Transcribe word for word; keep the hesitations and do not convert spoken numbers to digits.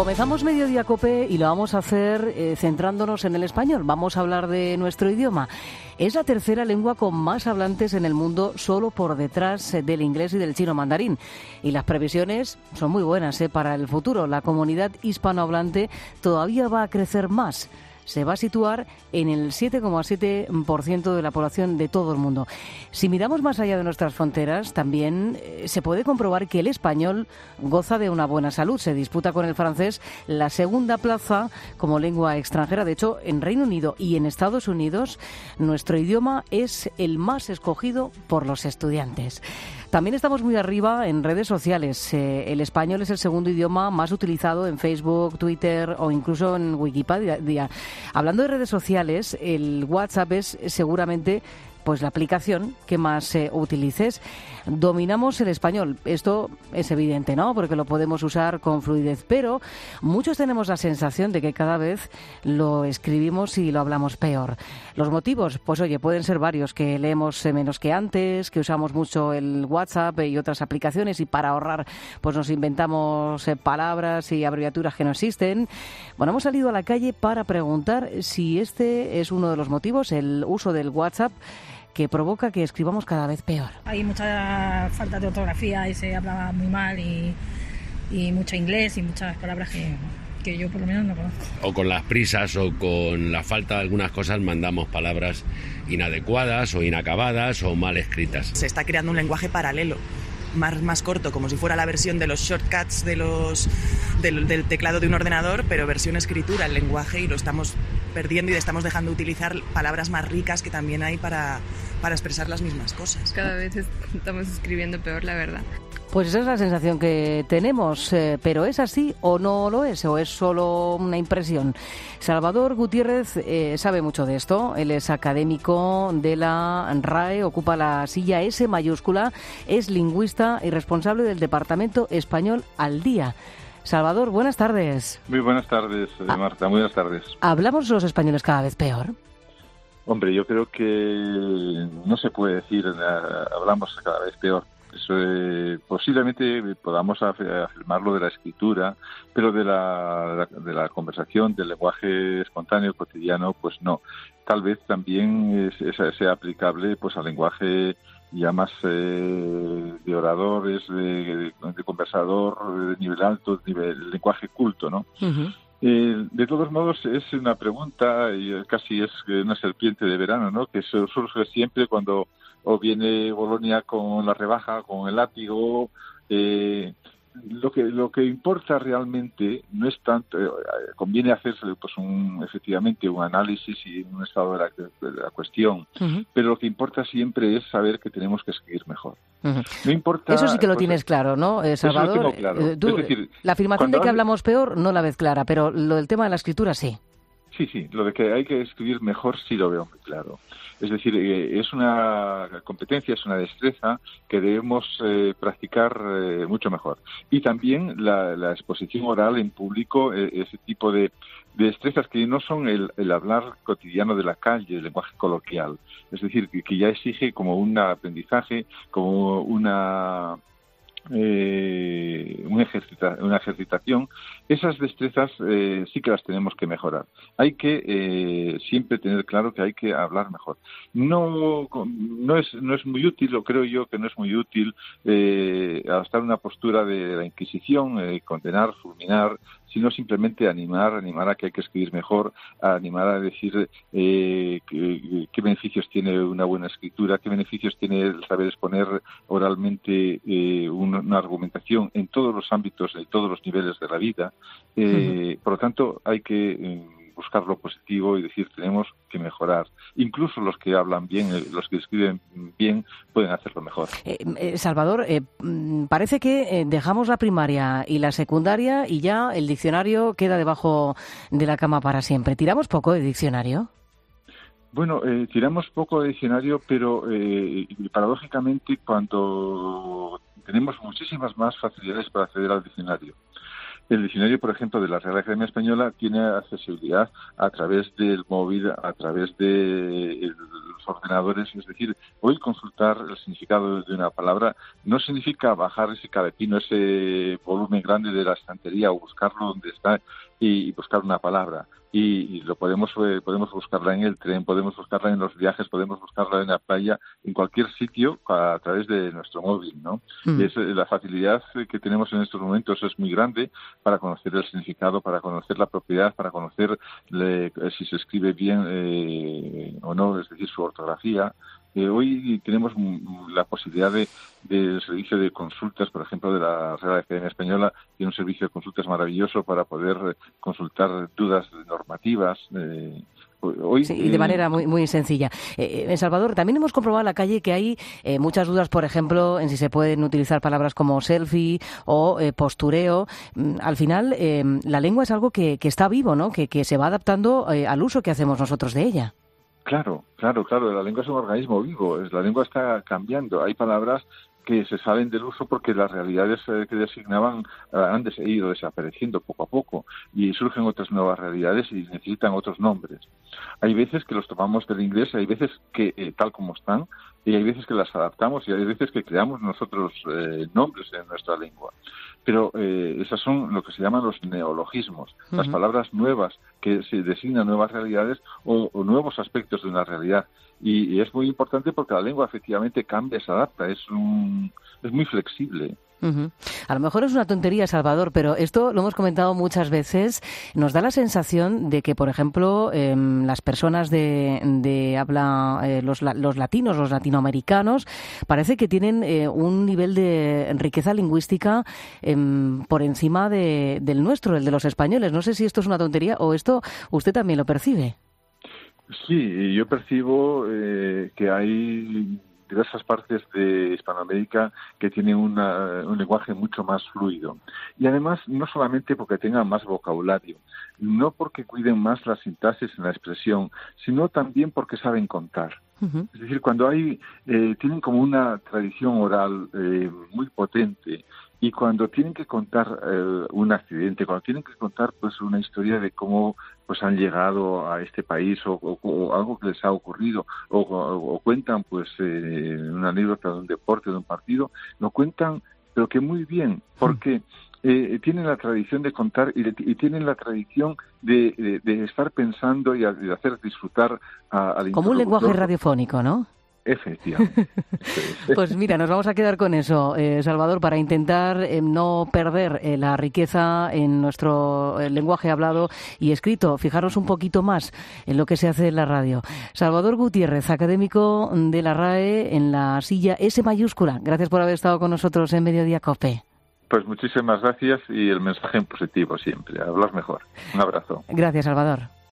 Comenzamos Mediodía Cope y lo vamos a hacer eh, centrándonos en el español. Vamos a hablar de nuestro idioma. Es la tercera lengua con más hablantes en el mundo, solo por detrás eh, del inglés y del chino mandarín. Y las previsiones son muy buenas eh, para el futuro. La comunidad hispanohablante todavía va a crecer más. Se va a situar en el siete coma siete por ciento de la población de todo el mundo. Si miramos más allá de nuestras fronteras, también eh, se puede comprobar que el español goza de una buena salud. Se disputa con el francés la segunda plaza como lengua extranjera. De hecho, en Reino Unido y en Estados Unidos, nuestro idioma es el más escogido por los estudiantes. También estamos muy arriba en redes sociales. Eh, el español es el segundo idioma más utilizado en Facebook, Twitter o incluso en Wikipedia. Hablando de redes sociales, el WhatsApp es seguramente pues la aplicación que más eh, utilices. Dominamos el español. Esto es evidente, ¿no? Porque lo podemos usar con fluidez. Pero muchos tenemos la sensación de que cada vez lo escribimos y lo hablamos peor. Los motivos, pues oye, pueden ser varios. Que leemos eh, menos que antes, que usamos mucho el WhatsApp y otras aplicaciones y para ahorrar pues nos inventamos eh, palabras y abreviaturas que no existen. Bueno, hemos salido a la calle para preguntar si este es uno de los motivos, el uso del WhatsApp, que provoca que escribamos cada vez peor. Hay mucha falta de ortografía y se habla muy mal y, y mucho inglés y muchas palabras que, que yo por lo menos no conozco. O con las prisas o con la falta de algunas cosas mandamos palabras inadecuadas o inacabadas o mal escritas. Se está creando un lenguaje paralelo. Más, más corto, como si fuera la versión de los shortcuts de los, del, del teclado de un ordenador, pero versión escritura, el lenguaje, y lo estamos perdiendo y estamos dejando de utilizar palabras más ricas que también hay para, para expresar las mismas cosas. Cada vez estamos escribiendo peor, la verdad. Pues esa es la sensación que tenemos, eh, pero ¿es así o no lo es? ¿O es solo una impresión? Salvador Gutiérrez eh, sabe mucho de esto. Él es académico de la R A E, ocupa la silla S mayúscula, es lingüista y responsable del Departamento Español al Día. Salvador, buenas tardes. Muy buenas tardes, ah, Marta, muy buenas tardes. ¿Hablamos los españoles cada vez peor? Hombre, yo creo que no se puede decir, hablamos cada vez peor. Eso, eh, posiblemente podamos afirmarlo de la escritura, pero de la, de la conversación, del lenguaje espontáneo, cotidiano, pues no. Tal vez también es, es, sea aplicable pues al lenguaje ya más eh, de oradores, de, de conversador, de nivel alto, de nivel, lenguaje culto, ¿no? Uh-huh. Eh, de todos modos, es una pregunta, y casi es una serpiente de verano, ¿no? Que surge siempre cuando o viene Bolonia con la rebaja, con el látigo. Eh, lo que lo que importa realmente no es tanto, eh, conviene hacerse pues un efectivamente un análisis y un estado de la, de la cuestión, uh-huh. Pero lo que importa siempre es saber que tenemos que escribir mejor. Uh-huh. No importa. Eso sí que lo pues, tienes claro, ¿no, eh, Salvador? Eso lo tengo claro. Eh, tú, es decir, la afirmación de que hable... hablamos peor no la ves clara, pero lo del tema de la escritura sí. Sí, sí, lo de que hay que escribir mejor sí lo veo muy claro. Es decir, eh, es una competencia, es una destreza que debemos eh, practicar eh, mucho mejor. Y también la, la exposición oral en público, eh, ese tipo de, de destrezas que no son el, el hablar cotidiano de la calle, el lenguaje coloquial. Es decir, que, que ya exige como un aprendizaje, como una... Eh, una, ejercita, una ejercitación. Esas destrezas eh, sí que las tenemos que mejorar. Hay que eh, siempre tener claro que hay que hablar mejor. No, no es no es muy útil, o creo yo que no es muy útil eh, adoptar una postura de la Inquisición, eh, condenar, fulminar, sino simplemente animar, animar a que hay que escribir mejor, a animar a decir eh, qué, qué beneficios tiene una buena escritura, qué beneficios tiene el saber exponer oralmente eh, un una argumentación en todos los ámbitos, en todos los niveles de la vida. Eh, uh-huh. Por lo tanto, hay que eh, buscar lo positivo y decir, tenemos que mejorar. Incluso los que hablan bien, eh, los que escriben bien, pueden hacerlo mejor. Eh, eh, Salvador, eh, parece que eh, dejamos la primaria y la secundaria y ya el diccionario queda debajo de la cama para siempre. ¿Tiramos poco de diccionario? Bueno, eh, tiramos poco de diccionario, pero eh, paradójicamente cuando tenemos muchísimas más facilidades para acceder al diccionario. El diccionario, por ejemplo, de la Real Academia Española tiene accesibilidad a través del móvil, a través de los ordenadores. Es decir, hoy consultar el significado de una palabra no significa bajar ese calepino, ese volumen grande de la estantería o buscarlo donde está y buscar una palabra. Y, y lo podemos eh, podemos buscarla en el tren, podemos buscarla en los viajes, podemos buscarla en la playa, en cualquier sitio a, a través de nuestro móvil, ¿no? Mm. Es, la facilidad que tenemos en estos momentos es muy grande para conocer el significado, para conocer la propiedad, para conocer le, si se escribe bien eh, o no, es decir, su ortografía. Eh, hoy tenemos la posibilidad de del servicio de consultas, por ejemplo, de la Real Academia Española, tiene un servicio de consultas maravilloso para poder consultar dudas normativas. Eh, Hoy, sí, y de manera muy muy sencilla. Eh, en Salvador, también hemos comprobado en la calle que hay eh, muchas dudas, por ejemplo, en si se pueden utilizar palabras como selfie o eh, postureo. Mm, al final, eh, la lengua es algo que, que está vivo, ¿no? Que, que se va adaptando eh, al uso que hacemos nosotros de ella. Claro, claro, claro. La lengua es un organismo vivo. La lengua está cambiando. Hay palabras que se salen del uso porque las realidades eh, que designaban eh, han des- ido desapareciendo poco a poco y surgen otras nuevas realidades y necesitan otros nombres. Hay veces que los tomamos del inglés, hay veces que eh, tal como están, y hay veces que las adaptamos y hay veces que creamos nosotros eh, nombres en nuestra lengua. Pero eh, esas son lo que se llaman los neologismos, uh-huh. las palabras nuevas que se designan nuevas realidades o, o nuevos aspectos de una realidad. Y, y es muy importante porque la lengua efectivamente cambia, se adapta, es un, es muy flexible. Uh-huh. A lo mejor es una tontería, Salvador, pero esto lo hemos comentado muchas veces. Nos da la sensación de que, por ejemplo, eh, las personas de, de habla, eh, los, los latinos, los latinoamericanos, parece que tienen eh, un nivel de riqueza lingüística eh, por encima de, del nuestro, el de los españoles. No sé si esto es una tontería o esto usted también lo percibe. Sí, yo percibo eh, que hay diversas partes de Hispanoamérica que tienen una, un lenguaje mucho más fluido. Y además, no solamente porque tengan más vocabulario, no porque cuiden más la sintaxis en la expresión, sino también porque saben contar. Uh-huh. Es decir, cuando hay, eh, tienen como una tradición oral eh, muy potente, y cuando tienen que contar eh, un accidente, cuando tienen que contar pues una historia de cómo pues han llegado a este país o, o, o algo que les ha ocurrido o, o, o cuentan pues eh, una anécdota de un deporte, de un partido, lo cuentan pero que muy bien, porque eh, tienen la tradición de contar y, de, y tienen la tradición de, de, de estar pensando y a, de hacer disfrutar a, al como un lenguaje radiofónico, ¿no? Efectivamente. Pues mira, nos vamos a quedar con eso, eh, Salvador, para intentar eh, no perder eh, la riqueza en nuestro eh, lenguaje hablado y escrito. Fijaros un poquito más en lo que se hace en la radio. Salvador Gutiérrez, académico de la R A E en la silla S mayúscula. Gracias por haber estado con nosotros en Mediodía COPE. Pues muchísimas gracias y el mensaje en positivo siempre. Hablas mejor. Un abrazo. Gracias, Salvador.